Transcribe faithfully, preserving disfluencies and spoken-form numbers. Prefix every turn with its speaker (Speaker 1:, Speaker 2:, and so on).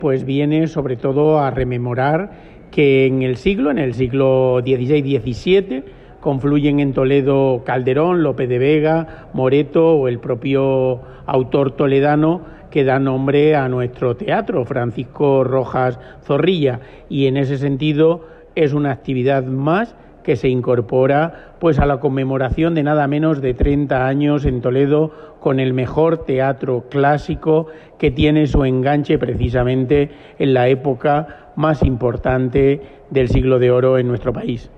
Speaker 1: Pues viene sobre todo a rememorar que en el siglo, en el siglo dieciséis diecisiete, confluyen en Toledo Calderón, Lope de Vega, Moreto o el propio autor toledano que da nombre a nuestro teatro, Francisco Rojas Zorrilla, y en ese sentido es una actividad más que se incorpora pues a la conmemoración de nada menos de treinta años en Toledo con el mejor teatro clásico que tiene su enganche precisamente en la época más importante del siglo de oro en nuestro país.